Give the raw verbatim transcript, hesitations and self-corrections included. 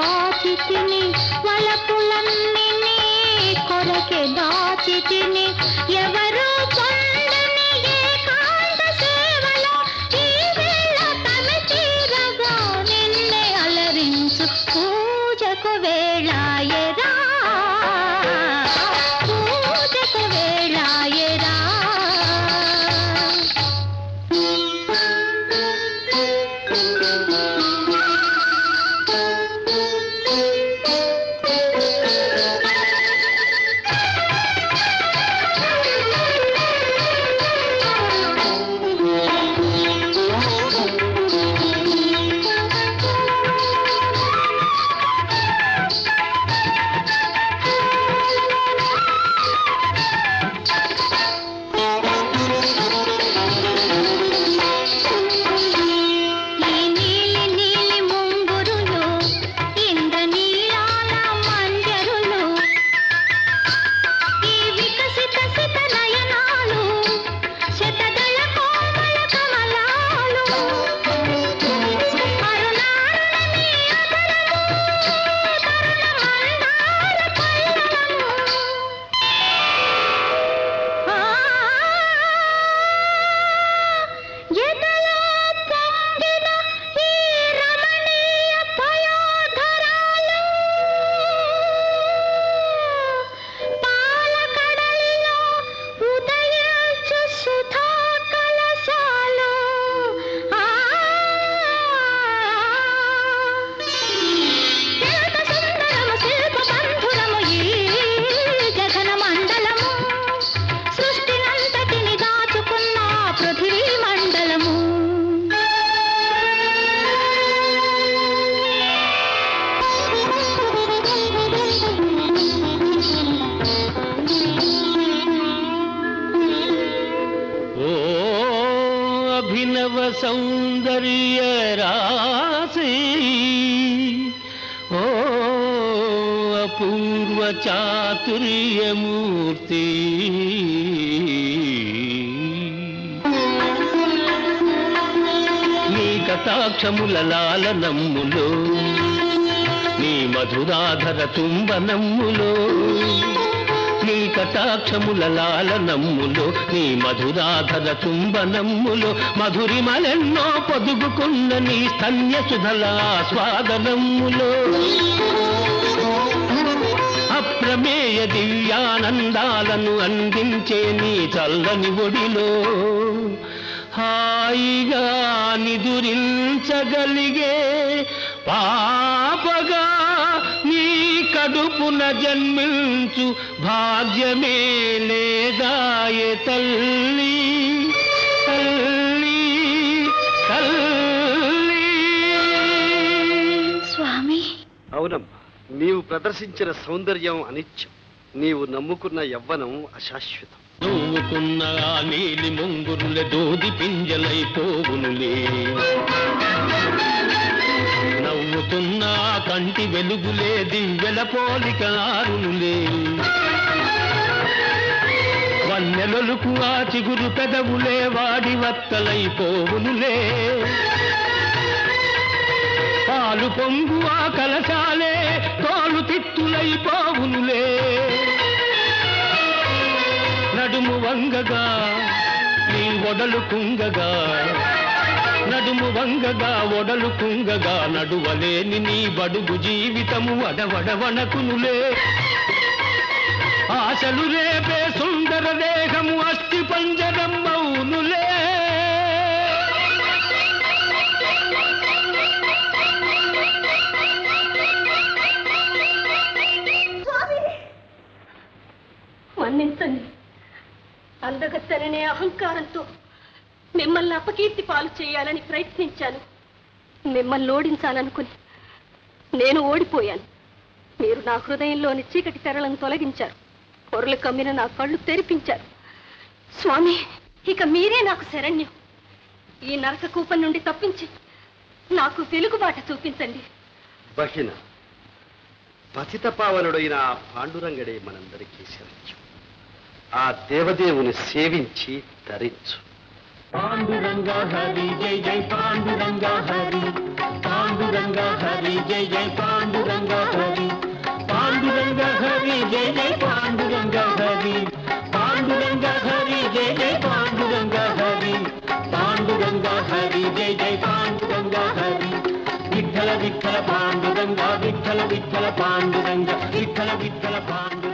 కాచితిని వలపులన్నీ నీ కొరకే దాచితిని ఎవరు పొందని ఏకాంత సేవలో ఈ వేళ తన తీరగా నిన్నే అలరించు పూజకు వేళాయరా పూజకు వేళాయరా सौंदर्य राशि ओ अपूर्व चातुर्य मूर्ति नी कटाक्षमुल लालनम्मुलो नी मधुराधर तुम्बनम्मुलो నీ కటాక్షముల లాలనమ్ములో నీ మధురాధర తుంబనమ్ములో మధురిమలెన్నో పొదుగుకున్న నీ స్తన్య సుధల ఆస్వాదనమ్ములో అప్రమేయ దివ్యానందాలను అందించే నీ చల్లని ఒడిలో హాయిగా నిదురించగలిగే పాపగా నీ కడుపున జన్మించు భాగ్యమే లేదాయే తల్లి తల్లి తల్లి. స్వామి, అవునమ్మా, నీవు ప్రదర్శించిన సౌందర్యం అనిత్యం, నీవు నమ్ముకున్న యవ్వనం అశాశ్వతం. నవ్వుకున్న ఆ నీలి ముంగురులే దూది పింజలైపోవునులే, నవ్వుతున్న కంటి వెలుగులే దివ్యల పోలిక ఆరునులే, వన్నెలొలుకు ఆ చిగురు పెదవులే వాడి వత్తలైపోవునులే, పాలు పొంగు ఆ కలశాలే తోలు తిత్తులైపోవునులే, నడుము వంగగా నీ ఒడలు కుంగగా, నడుము వంగగా ఒడలు కుంగగా నడువలేని నీ బడుగు జీవితము అడవడవనకునులే, ఆశలు రేపే సుందర దేహము అస్థి పంజరమ్మవునులే. మన్నించండి, అందగత్తెననే అహంకారంతో మిమ్మల్ని అపకీర్తి పాలు చేయాలని ప్రయత్నించాను. మిమ్మల్ని ఓడించాలనుకుని నేను ఓడిపోయాను. మీరు నా హృదయంలోని చీకటి తెరలను తొలగించారు, పొరలు కమ్మిన నా కళ్ళు తెరిపించారు. స్వామి, ఇక మీరే నాకు శరణ్యం. ఈ నరక కూపం నుండి తప్పించి నాకు వెలుగుబాట చూపించండి. బహిన పతిత పావనుడైన ఆ పాండురంగడే మనందరికీ శరణ్యం. ఆ దేవదేవుని సేవించి తరించు. పాండురంగ హరి జై జై పాండురంగ హరి. పాండురంగ హరి జయ జయ పాండురంగ హరి పాండురంగ హరి జయ జయ పాండురంగ హరి పాండురంగ హరి జయ జయ పాండురంగ హరి పాండురంగ హరి జయ జయ పాండురంగ హరి విఠల విఠల పాండురంగ విఠల విఠల పాండురంగ విఠల విఠల పాండు